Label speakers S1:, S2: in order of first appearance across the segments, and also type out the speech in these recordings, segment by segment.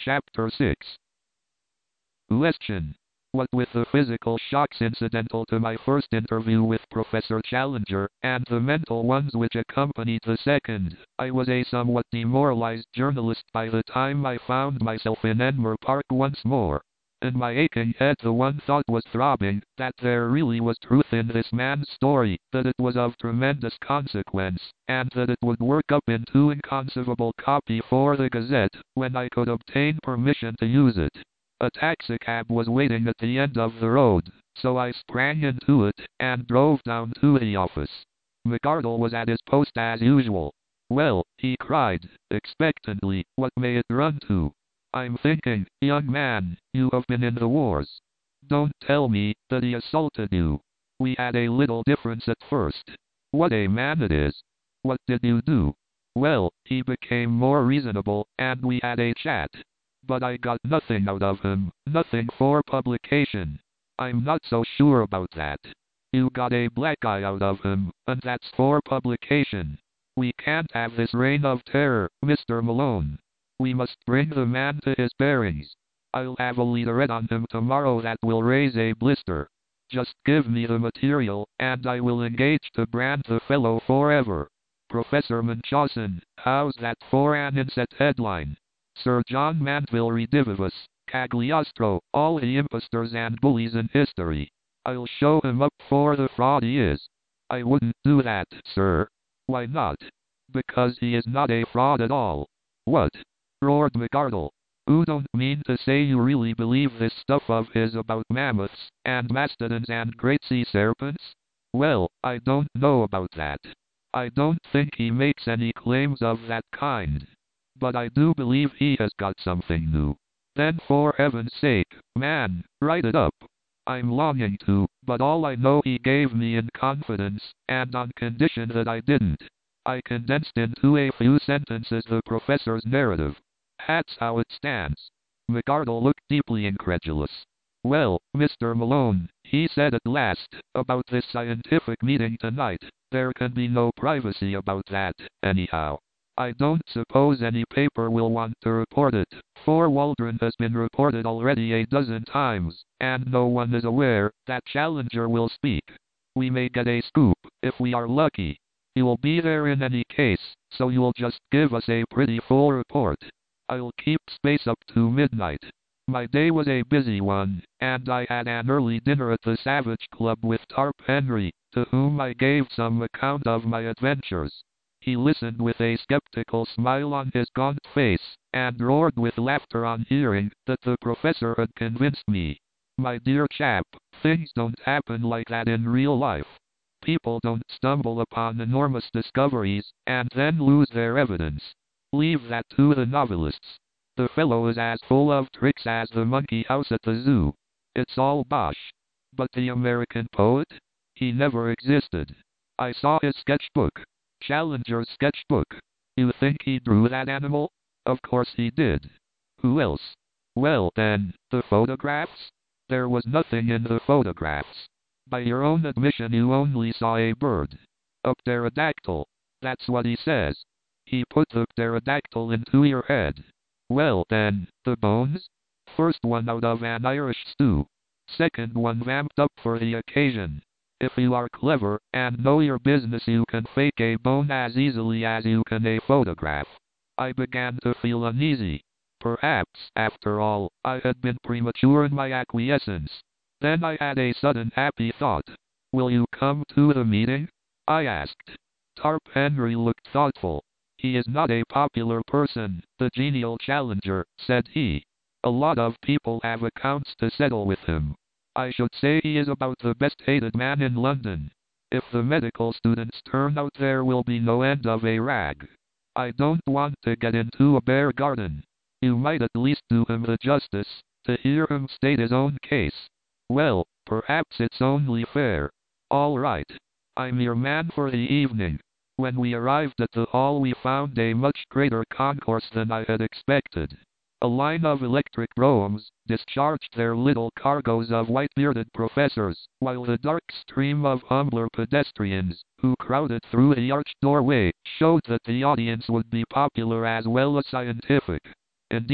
S1: Chapter 6. Question. What with the physical shocks incidental to my first interview with Professor Challenger, and the mental ones which accompanied the second, I was a somewhat demoralized journalist by the time I found myself in Enmer Park once more. In my aching head the one thought was throbbing, that there really was truth in this man's story, that it was of tremendous consequence, and that it would work up into inconceivable copy for the Gazette, when I could obtain permission to use it. A taxicab was waiting at the end of the road, so I sprang into it, and drove down to the office. McArdle was at his post as usual. "Well," he cried, expectantly, "what may it run to?" "I'm thinking, young man, you have been in the wars." "Don't tell me that he assaulted you." "We had a little difference at first." "What a man it is." "What did you do?" "Well, he became more reasonable, and we had a chat. But I got nothing out of him, nothing for publication." "I'm not so sure about that." "You got a black eye out of him, and that's for publication." "We can't have this reign of terror, Mr. Malone. We must bring the man to his bearings. I'll have a leaderette on him tomorrow that will raise a blister. Just give me the material, and I will engage to brand the fellow forever. Professor Munchausen, how's that for an inset headline? Sir John Mandeville redivivus, Cagliostro, all the impostors and bullies in history. I'll show him up for the fraud he is." "I wouldn't do that, sir." "Why not?" "Because he is not a fraud at all." "What?" roared McArdle. "You don't mean to say you really believe this stuff of his about mammoths, and mastodons and great sea serpents?" "Well, I don't know about that. I don't think he makes any claims of that kind. But I do believe he has got something new." "Then for heaven's sake, man, write it up." "I'm longing to, but all I know he gave me in confidence, and on condition that I didn't." I condensed into a few sentences the professor's narrative. "That's how it stands." McArdle looked deeply incredulous. "Well, Mr. Malone," he said at last, "about this scientific meeting tonight, there can be no privacy about that, anyhow. I don't suppose any paper will want to report it, for Waldron has been reported already a dozen times, and no one is aware that Challenger will speak. We may get a scoop, if we are lucky. You'll be there in any case, so you'll just give us a pretty full report. I'll keep space up to midnight. My day was a busy one, and I had an early dinner at the Savage Club with Tarp Henry, to whom I gave some account of my adventures. He listened with a skeptical smile on his gaunt face, and roared with laughter on hearing that the professor had convinced me. My dear chap, things don't happen like that in real life. People don't stumble upon enormous discoveries, and then lose their evidence. Leave that to the novelists. The fellow is as full of tricks as the monkey house at the zoo. It's all bosh. But the American poet? He never existed. I saw his sketchbook. Challenger's sketchbook. You think he drew that animal? Of course he did. Who else? Well then, the photographs? There was nothing in the photographs. By your own admission you only saw a bird. A pterodactyl. That's what he says. He put the pterodactyl into your head. Well then, the bones? First one out of an Irish stew. Second one vamped up for the occasion. If you are clever, and know your business, you can fake a bone as easily as you can a photograph. I began to feel uneasy. Perhaps, after all, I had been premature in my acquiescence. Then I had a sudden happy thought. "Will you come to the meeting?" I asked. Tarp Henry looked thoughtful. "He is not a popular person, the genial Challenger," said he. "A lot of people have accounts to settle with him. I should say he is about the best hated man in London. If the medical students turn out there will be no end of a rag. I don't want to get into a bear garden. You might at least do him the justice to hear him state his own case." "Well, perhaps it's only fair." "All right. I'm your man for the evening." When we arrived at the hall we found a much greater concourse than I had expected. A line of electric broughams discharged their little cargoes of white-bearded professors, while the dark stream of humbler pedestrians, who crowded through the arched doorway, showed that the audience would be popular as well as scientific. Indeed,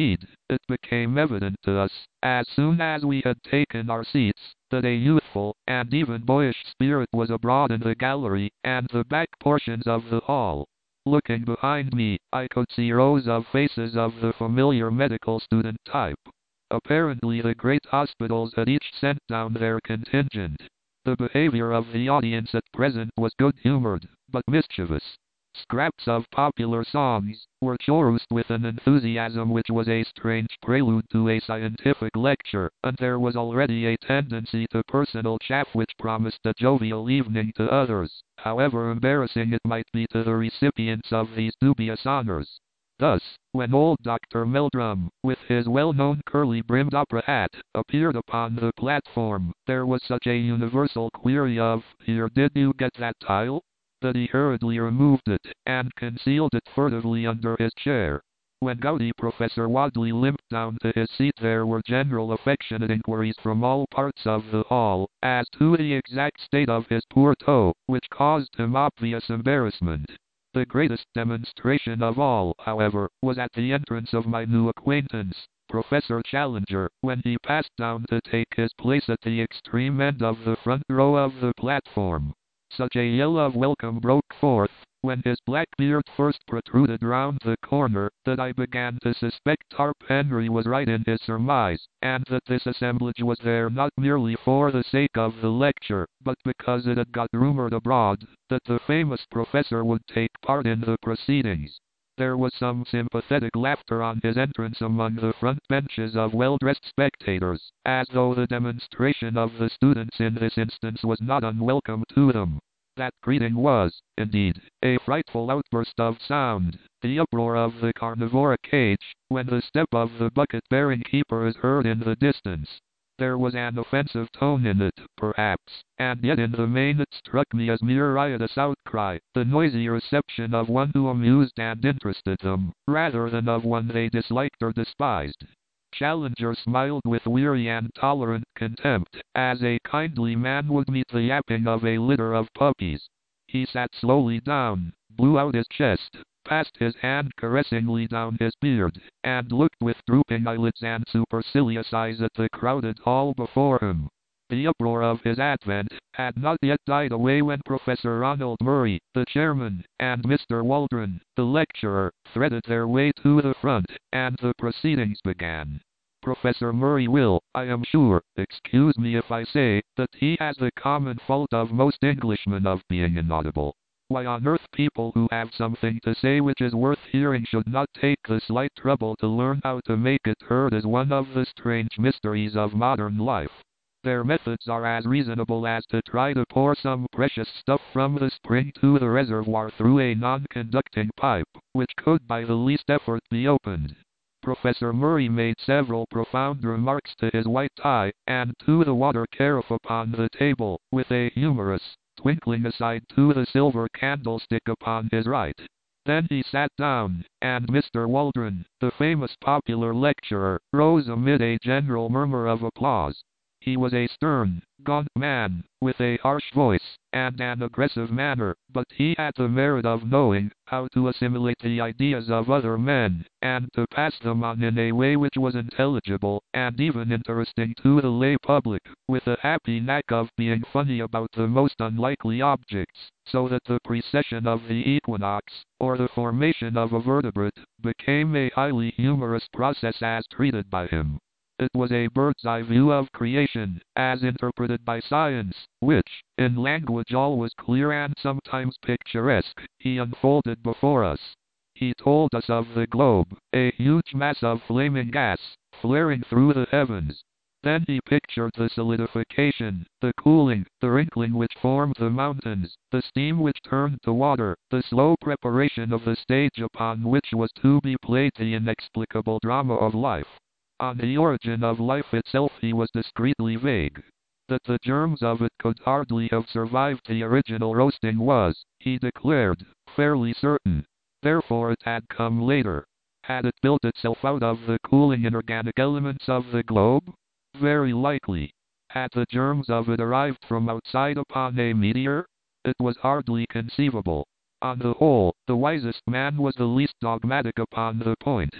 S1: It became evident to us, as soon as we had taken our seats, that a youthful, and even boyish spirit was abroad in the gallery, and the back portions of the hall. Looking behind me, I could see rows of faces of the familiar medical student type. Apparently the great hospitals had each sent down their contingent. The behavior of the audience at present was good-humored, but mischievous. Scraps of popular songs were chorused with an enthusiasm which was a strange prelude to a scientific lecture, and there was already a tendency to personal chaff which promised a jovial evening to others, however embarrassing it might be to the recipients of these dubious honors. Thus, when old Dr. Meldrum, with his well-known curly-brimmed opera hat, appeared upon the platform, there was such a universal query of, "Here, did you get that tile?" that he hurriedly removed it, and concealed it furtively under his chair. When gouty Professor Wadley limped down to his seat, there were general affectionate inquiries from all parts of the hall, as to the exact state of his poor toe, which caused him obvious embarrassment. The greatest demonstration of all, however, was at the entrance of my new acquaintance, Professor Challenger, when he passed down to take his place at the extreme end of the front row of the platform. Such a yell of welcome broke forth, when his black beard first protruded round the corner, that I began to suspect Tarp Henry was right in his surmise, and that this assemblage was there not merely for the sake of the lecture, but because it had got rumored abroad that the famous professor would take part in the proceedings. There was some sympathetic laughter on his entrance among the front benches of well-dressed spectators, as though the demonstration of the students in this instance was not unwelcome to them. That greeting was, indeed, a frightful outburst of sound, the uproar of the carnivora cage, when the step of the bucket-bearing keeper is heard in the distance. There was an offensive tone in it, perhaps, and yet in the main it struck me as mere riotous outcry, the noisy reception of one who amused and interested them, rather than of one they disliked or despised. Challenger smiled with weary and tolerant contempt, as a kindly man would meet the yapping of a litter of puppies. He sat slowly down, blew out his chest, passed his hand caressingly down his beard, and looked with drooping eyelids and supercilious eyes at the crowded hall before him. The uproar of his advent had not yet died away when Professor Ronald Murray, the chairman, and Mr. Waldron, the lecturer, threaded their way to the front, and the proceedings began. Professor Murray will, I am sure, excuse me if I say, that he has the common fault of most Englishmen of being inaudible. Why on earth people who have something to say which is worth hearing should not take the slight trouble to learn how to make it heard is one of the strange mysteries of modern life. Their methods are as reasonable as to try to pour some precious stuff from the spring to the reservoir through a non-conducting pipe, which could by the least effort be opened. Professor Murray made several profound remarks to his white tie, and to the water carafe upon the table, with a humorous, twinkling aside to the silver candlestick upon his right. Then he sat down, and Mr. Waldron, the famous popular lecturer, rose amid a general murmur of applause. He was a stern, gaunt man, with a harsh voice, and an aggressive manner, but he had the merit of knowing how to assimilate the ideas of other men, and to pass them on in a way which was intelligible, and even interesting to the lay public, with a happy knack of being funny about the most unlikely objects, so that the precession of the equinox, or the formation of a vertebrate, became a highly humorous process as treated by him. It was a bird's-eye view of creation, as interpreted by science, which, in language always clear and sometimes picturesque, he unfolded before us. He told us of the globe, a huge mass of flaming gas, flaring through the heavens. Then he pictured the solidification, the cooling, the wrinkling which formed the mountains, the steam which turned to water, the slow preparation of the stage upon which was to be played the inexplicable drama of life. On the origin of life itself he was discreetly vague. That the germs of it could hardly have survived the original roasting was, he declared, fairly certain. Therefore it had come later. Had it built itself out of the cooling inorganic elements of the globe? Very likely. Had the germs of it arrived from outside upon a meteor? It was hardly conceivable. On the whole, the wisest man was the least dogmatic upon the point.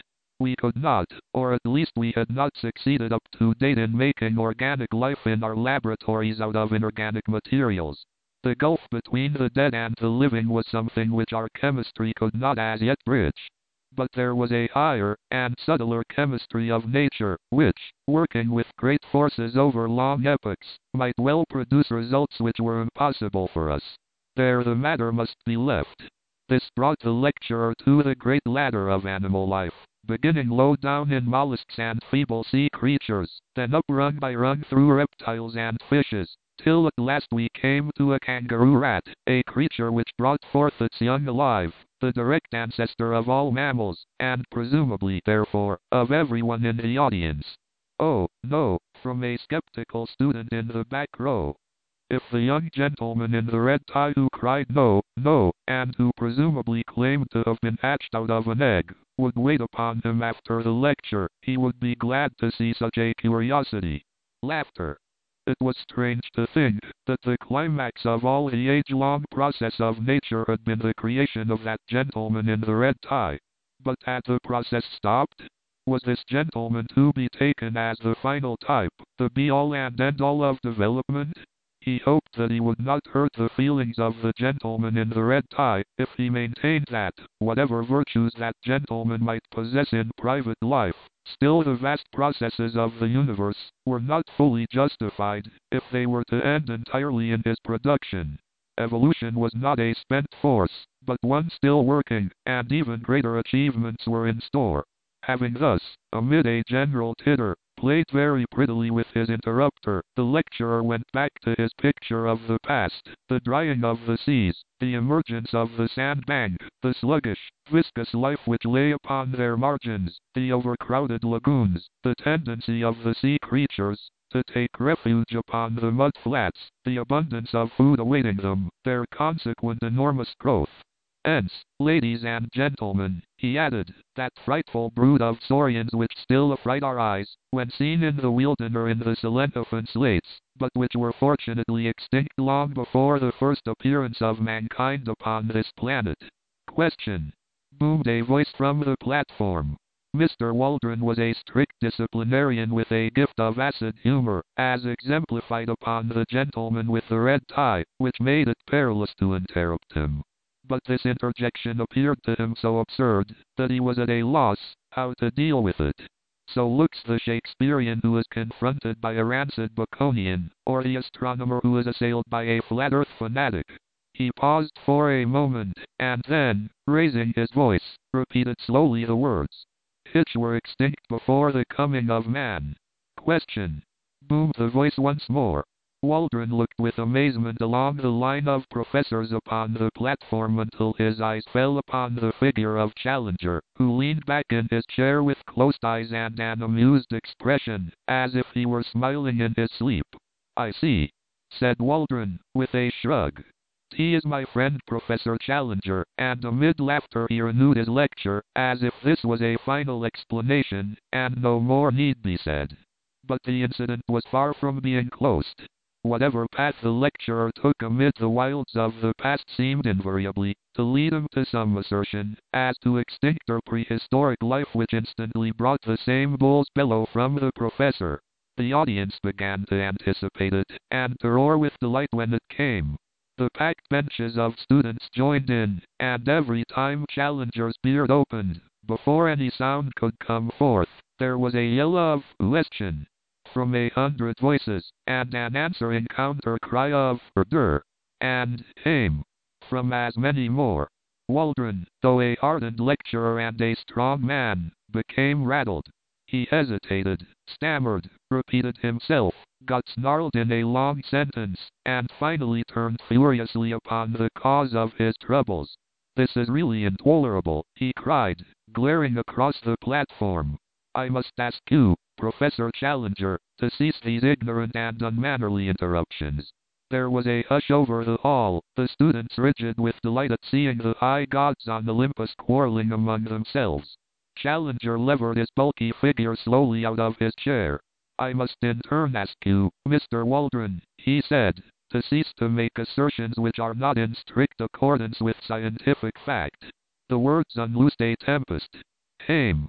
S1: We could not, or at least we had not succeeded up to date in making organic life in our laboratories out of inorganic materials. The gulf between the dead and the living was something which our chemistry could not as yet bridge. But there was a higher and subtler chemistry of nature, which, working with great forces over long epochs, might well produce results which were impossible for us. There the matter must be left. This brought the lecturer to the great ladder of animal life, beginning low down in mollusks and feeble sea creatures, then up rung by rung through reptiles and fishes, till at last we came to a kangaroo rat, a creature which brought forth its young alive, the direct ancestor of all mammals, and presumably, therefore, of everyone in the audience. Oh, no, from a skeptical student in the back row. If the young gentleman in the red tie who cried no, no, and who presumably claimed to have been hatched out of an egg, would wait upon him after the lecture, he would be glad to see such a curiosity. Laughter. It was strange to think that the climax of all the age-long process of nature had been the creation of that gentleman in the red tie. But had the process stopped? Was this gentleman to be taken as the final type, the be-all and end-all of development? He hoped that he would not hurt the feelings of the gentleman in the red tie, if he maintained that, whatever virtues that gentleman might possess in private life, still the vast processes of the universe were not fully justified, if they were to end entirely in his production. Evolution was not a spent force, but one still working, and even greater achievements were in store. Having thus, amid a general titter, played very prettily with his interrupter, the lecturer went back to his picture of the past, the drying of the seas, the emergence of the sandbank, the sluggish, viscous life which lay upon their margins, the overcrowded lagoons, the tendency of the sea creatures to take refuge upon the mud flats, the abundance of food awaiting them, their consequent enormous growth. Hence, ladies and gentlemen, he added, that frightful brood of saurians which still affright our eyes, when seen in the Wealden or in the Coelentophan slates, but which were fortunately extinct long before the first appearance of mankind upon this planet. Question. Boomed a voice from the platform. Mr. Waldron was a strict disciplinarian with a gift of acid humor, as exemplified upon the gentleman with the red tie, which made it perilous to interrupt him. But this interjection appeared to him so absurd, that he was at a loss how to deal with it. So looks the Shakespearean who is confronted by a rancid Baconian, or the astronomer who is assailed by a flat earth fanatic. He paused for a moment, and then, raising his voice, repeated slowly the words, "Hitch were extinct before the coming of man." Question. Boomed the voice once more. Waldron looked with amazement along the line of professors upon the platform until his eyes fell upon the figure of Challenger, who leaned back in his chair with closed eyes and an amused expression, as if he were smiling in his sleep. "I see," said Waldron, with a shrug. "He is my friend Professor Challenger," and amid laughter he renewed his lecture, as if this was a final explanation, and no more need be said. But the incident was far from being closed. Whatever path the lecturer took amid the wilds of the past seemed invariably to lead him to some assertion as to extinct or prehistoric life which instantly brought the same bull's bellow from the professor. The audience began to anticipate it, and to roar with delight when it came. The packed benches of students joined in, and every time Challenger's beard opened, before any sound could come forth, there was a yell of question from 100 voices, and an answering counter cry of "Erder" and "Aim" from as many more. Waldron, though a hardened lecturer and a strong man, became rattled. He hesitated, stammered, repeated himself, got snarled in a long sentence, and finally turned furiously upon the cause of his troubles. "This is really intolerable," he cried, glaring across the platform. "I must ask you, Professor Challenger, to cease these ignorant and unmannerly interruptions." There was a hush over the hall, the students rigid with delight at seeing the high gods on Olympus quarreling among themselves. Challenger levered his bulky figure slowly out of his chair. "I must in turn ask you, Mr. Waldron," he said, "to cease to make assertions which are not in strict accordance with scientific fact." The words unloosed a tempest. "Aim,"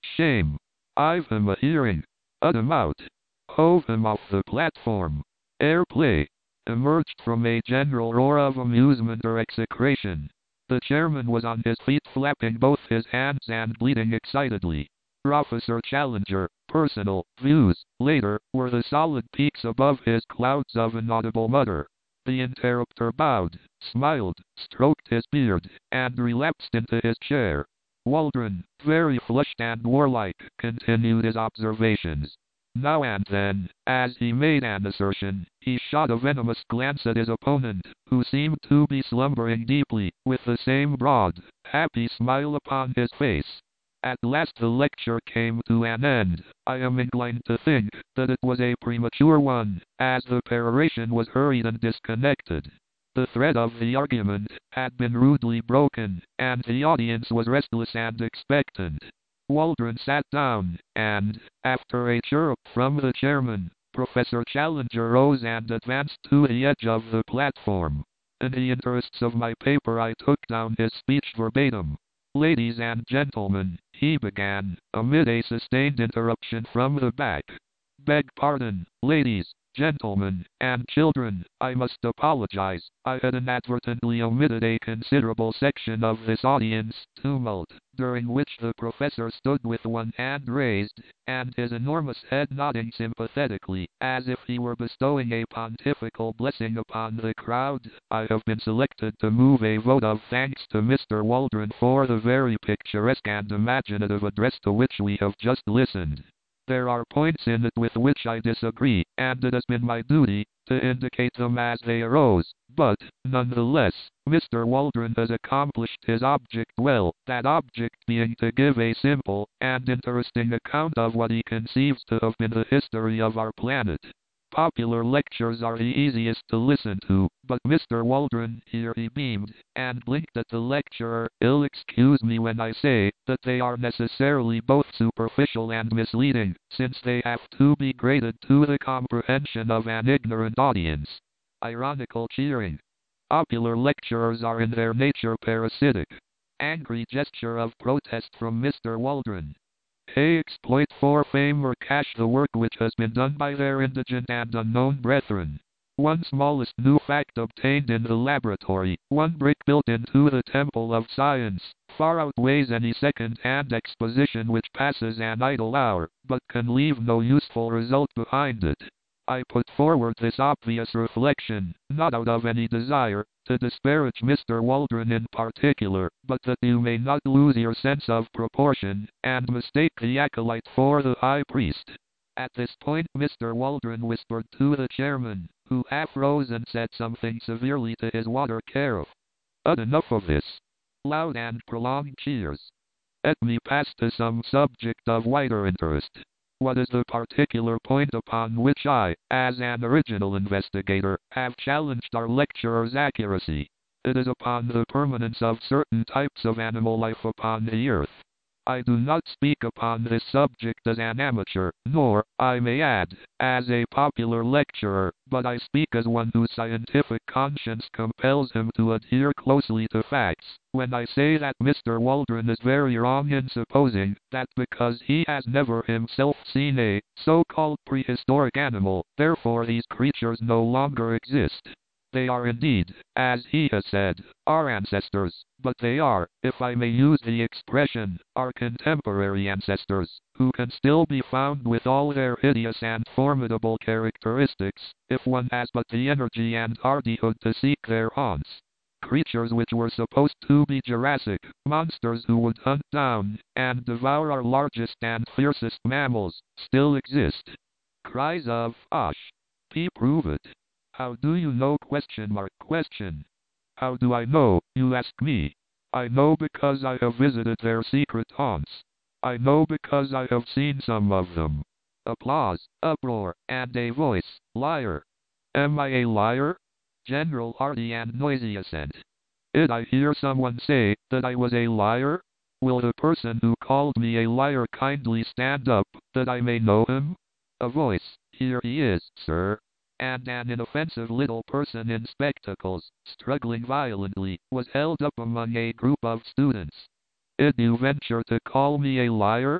S1: Shame. I've him a hearing. Ud him out. Hove him off the platform. Airplay. Emerged from a general roar of amusement or execration. The chairman was on his feet, flapping both his hands and bleating excitedly. Professor Challenger, personal views, later, were the solid peaks above his clouds of inaudible mutter. The interrupter bowed, smiled, stroked his beard, and relapsed into his chair. Waldron, very flushed and warlike, continued his observations. Now and then, as he made an assertion, he shot a venomous glance at his opponent, who seemed to be slumbering deeply, with the same broad, happy smile upon his face. At last the lecture came to an end. I am inclined to think that it was a premature one, as the peroration was hurried and disconnected. The thread of the argument had been rudely broken, and the audience was restless and expectant. Waldron sat down, and, after a chirrup from the chairman, Professor Challenger rose and advanced to the edge of the platform. In the interests of my paper I took down his speech verbatim. "Ladies and gentlemen," he began, amid a sustained interruption from the back. "Beg pardon, ladies, gentlemen, and children, I must apologize. I had inadvertently omitted a considerable section of this audience tumult, during which the professor stood with one hand raised, and his enormous head nodding sympathetically, as if he were bestowing a pontifical blessing upon the crowd. I have been selected to move a vote of thanks to Mr. Waldron for the very picturesque and imaginative address to which we have just listened. There are points in it with which I disagree, and it has been my duty to indicate them as they arose, but, nonetheless, Mr. Waldron has accomplished his object well, that object being to give a simple and interesting account of what he conceives to have been the history of our planet. Popular lectures are the easiest to listen to, but Mr. Waldron," here he beamed, and blinked at the lecturer, "'ll excuse me when I say that they are necessarily both superficial and misleading, since they have to be graded to the comprehension of an ignorant audience." Ironical cheering. Popular lecturers are in their nature parasitic. Angry gesture of protest from Mr. Waldron. They exploit for fame or cash the work which has been done by their indigent and unknown brethren. One smallest new fact obtained in the laboratory, one brick built into the temple of science, far outweighs any second-hand exposition which passes an idle hour, but can leave no useful result behind it. I put forward this obvious reflection, not out of any desire to disparage Mr. Waldron in particular, but that you may not lose your sense of proportion, and mistake the acolyte for the high priest. At this point Mr. Waldron whispered to the chairman, who half rose and said something severely to his water carafe. Enough of this. Loud and prolonged cheers. Let me pass to some subject of wider interest. What is the particular point upon which I, as an original investigator, have challenged our lecturer's accuracy? It is upon the permanence of certain types of animal life upon the earth. I do not speak upon this subject as an amateur, nor, I may add, as a popular lecturer, but I speak as one whose scientific conscience compels him to adhere closely to facts, when I say that Mr. Waldron is very wrong in supposing that because he has never himself seen a so-called prehistoric animal, therefore these creatures no longer exist. They are indeed, as he has said, our ancestors, but they are, if I may use the expression, our contemporary ancestors, who can still be found with all their hideous and formidable characteristics, if one has but the energy and hardihood to seek their haunts. Creatures which were supposed to be Jurassic, monsters who would hunt down and devour our largest and fiercest mammals, still exist. Cries of, "Osh! Prove it." How do you know? Question. How do I know, you ask me? I know because I have visited their secret haunts. I know because I have seen some of them. Applause, uproar, and a voice. Liar. Am I a liar? General hearty and noisy assent. Did I hear someone say that I was a liar? Will the person who called me a liar kindly stand up, that I may know him? A voice. Here he is, sir. And an inoffensive little person in spectacles, struggling violently, was held up among a group of students. Did you venture to call me a liar?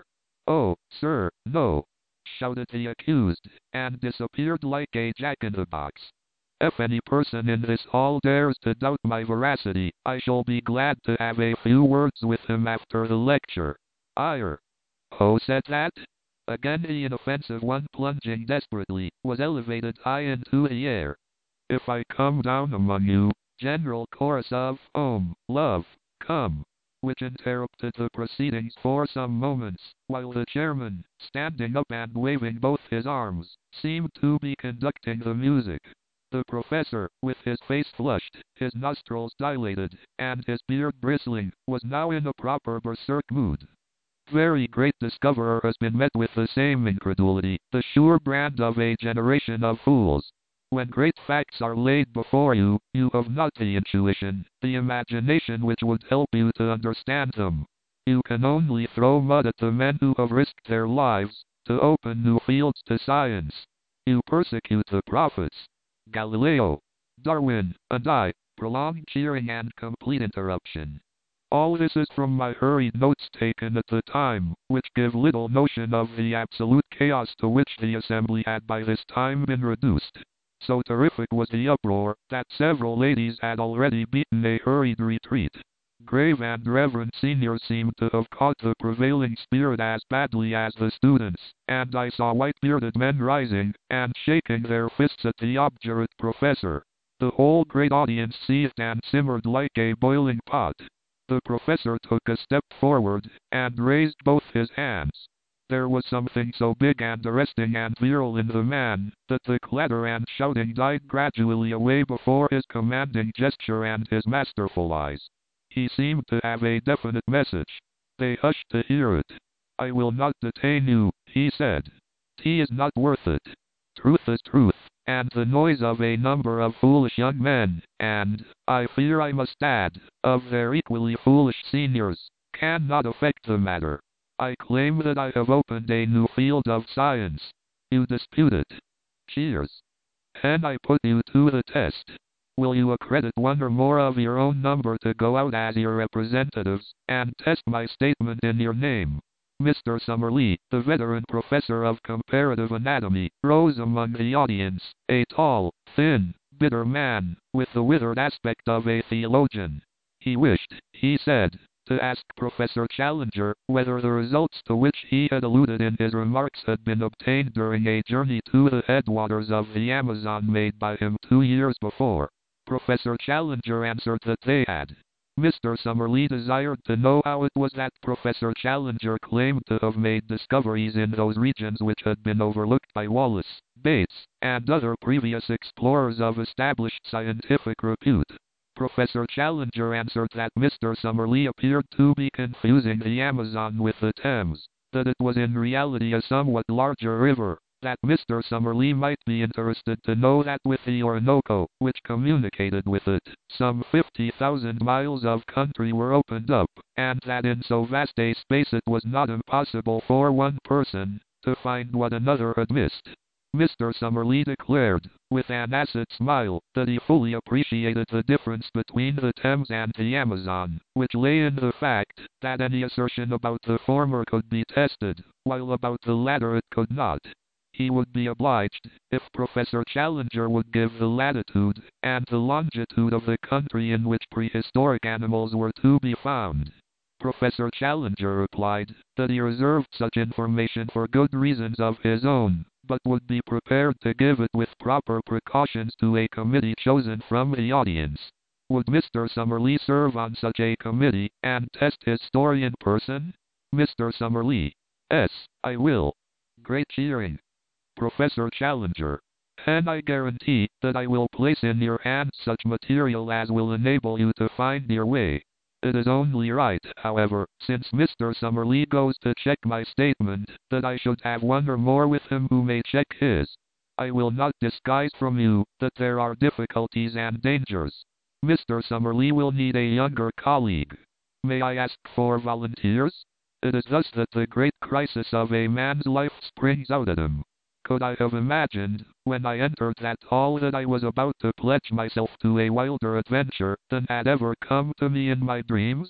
S1: "Oh, sir, no!" shouted the accused, and disappeared like a jack-in-the-box. If any person in this hall dares to doubt my veracity, I shall be glad to have a few words with him after the lecture. Ire. Who said that? Again the inoffensive one, plunging desperately, was elevated high into the air. If I come down among you, general chorus of love, come, which interrupted the proceedings for some moments, while the chairman, standing up and waving both his arms, seemed to be conducting the music. The professor, with his face flushed, his nostrils dilated, and his beard bristling, was now in a proper berserk mood. Very great discoverer has been met with the same incredulity, the sure brand of a generation of fools. When great facts are laid before you, you have not the intuition, the imagination which would help you to understand them. You can only throw mud at the men who have risked their lives, to open new fields to science. You persecute the prophets. Galileo, Darwin, and I, prolonged cheering and complete interruption. All this is from my hurried notes taken at the time, which give little notion of the absolute chaos to which the assembly had by this time been reduced. So terrific was the uproar, that several ladies had already beaten a hurried retreat. Grave and reverend seniors seemed to have caught the prevailing spirit as badly as the students, and I saw white-bearded men rising, and shaking their fists at the obdurate professor. The whole great audience seethed and simmered like a boiling pot. The professor took a step forward, and raised both his hands. There was something so big and arresting and virile in the man, that the clatter and shouting died gradually away before his commanding gesture and his masterful eyes. He seemed to have a definite message. They hushed to hear it. "I will not detain you," he said. "Tea is not worth it. Truth is truth, and the noise of a number of foolish young men, and, I fear I must add, of their equally foolish seniors, cannot affect the matter. I claim that I have opened a new field of science. You dispute it. Cheers. Can I put you to the test? Will you accredit one or more of your own number to go out as your representatives, and test my statement in your name?" Mr. Summerlee, the veteran professor of comparative anatomy, rose among the audience, a tall, thin, bitter man, with the withered aspect of a theologian. He wished, he said, to ask Professor Challenger whether the results to which he had alluded in his remarks had been obtained during a journey to the headwaters of the Amazon made by him 2 years before. Professor Challenger answered that they had. Mr. Summerlee desired to know how it was that Professor Challenger claimed to have made discoveries in those regions which had been overlooked by Wallace, Bates, and other previous explorers of established scientific repute. Professor Challenger answered that Mr. Summerlee appeared to be confusing the Amazon with the Thames, that it was in reality a somewhat larger river, that Mr. Summerlee might be interested to know that with the Orinoco, which communicated with it, some 50,000 miles of country were opened up, and that in so vast a space it was not impossible for one person to find what another had missed. Mr. Summerlee declared, with an acid smile, that he fully appreciated the difference between the Thames and the Amazon, which lay in the fact that any assertion about the former could be tested, while about the latter it could not. He would be obliged, if Professor Challenger would give the latitude and the longitude of the country in which prehistoric animals were to be found. Professor Challenger replied that he reserved such information for good reasons of his own, but would be prepared to give it with proper precautions to a committee chosen from the audience. Would Mr. Summerlee serve on such a committee, and test his story in person? Mr. Summerlee: "Yes, I will." Great cheering. Professor Challenger: "Can I guarantee that I will place in your hands such material as will enable you to find your way? It is only right, however, since Mr. Summerlee goes to check my statement, that I should have one or more with him who may check his. I will not disguise from you that there are difficulties and dangers. Mr. Summerlee will need a younger colleague. May I ask for volunteers? It is thus that the great crisis of a man's life springs out at him. Could I have imagined, when I entered that hall, that I was about to pledge myself to a wilder adventure than had ever come to me in my dreams?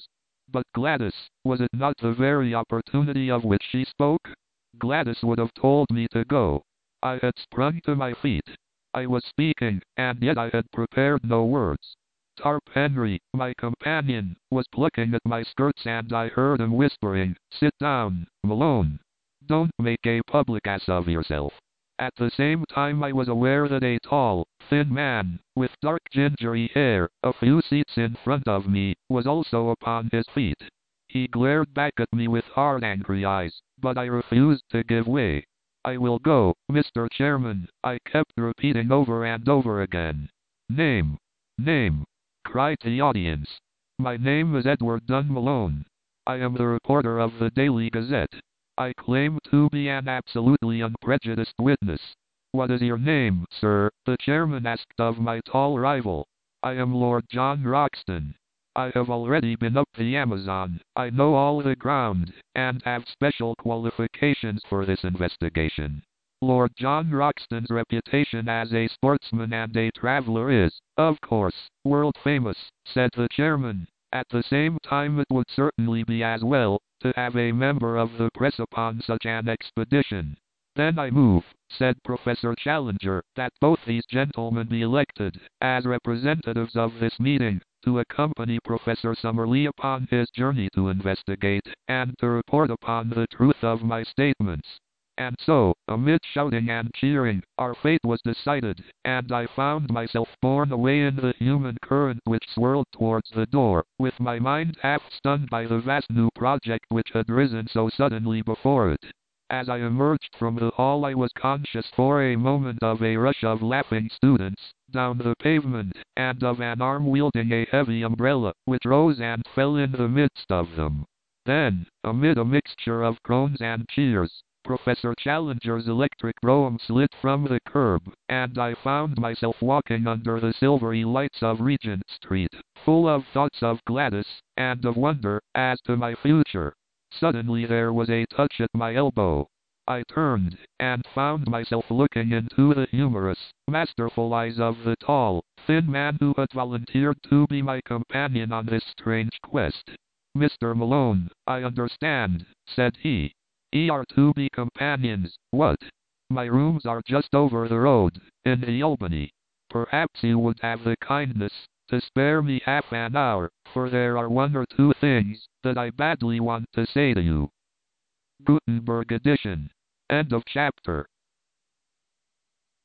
S1: But Gladys, was it not the very opportunity of which she spoke? Gladys would have told me to go. I had sprung to my feet. I was speaking, and yet I had prepared no words. Tarp Henry, my companion, was plucking at my skirts and I heard him whispering, "Sit down, Malone. Don't make a public ass of yourself." At the same time I was aware that a tall, thin man, with dark gingery hair, a few seats in front of me, was also upon his feet. He glared back at me with hard angry eyes, but I refused to give way. "I will go, Mr. Chairman," I kept repeating over and over again. "Name, name," cried the audience. "My name is Edward Dunn Malone. I am the reporter of the Daily Gazette. I claim to be an absolutely unprejudiced witness." "What is your name, sir?" the chairman asked of my tall rival. "I am Lord John Roxton. I have already been up the Amazon. I know all the ground, and have special qualifications for this investigation." Lord John Roxton's reputation as a sportsman and a traveler is, of course, world famous, said the chairman. "At the same time it would certainly be as well to have a member of the press upon such an expedition." "Then I move," said Professor Challenger, "that both these gentlemen be elected as representatives of this meeting to accompany Professor Summerlee upon his journey to investigate and to report upon the truth of my statements." And so, amid shouting and cheering, our fate was decided, and I found myself borne away in the human current which swirled towards the door, with my mind half stunned by the vast new project which had risen so suddenly before it. As I emerged from the hall I was conscious for a moment of a rush of laughing students down the pavement, and of an arm wielding a heavy umbrella, which rose and fell in the midst of them. Then, amid a mixture of groans and cheers, Professor Challenger's electric brougham slid from the curb, and I found myself walking under the silvery lights of Regent Street, full of thoughts of Gladys, and of wonder as to my future. Suddenly there was a touch at my elbow. I turned, and found myself looking into the humorous, masterful eyes of the tall, thin man who had volunteered to be my companion on this strange quest. "Mr. Malone, I understand," said he. "We are to be companions, what? My rooms are just over the road, in the Albany. Perhaps you would have the kindness to spare me half an hour, for there are one or two things that I badly want to say to you." Gutenberg edition. End of chapter.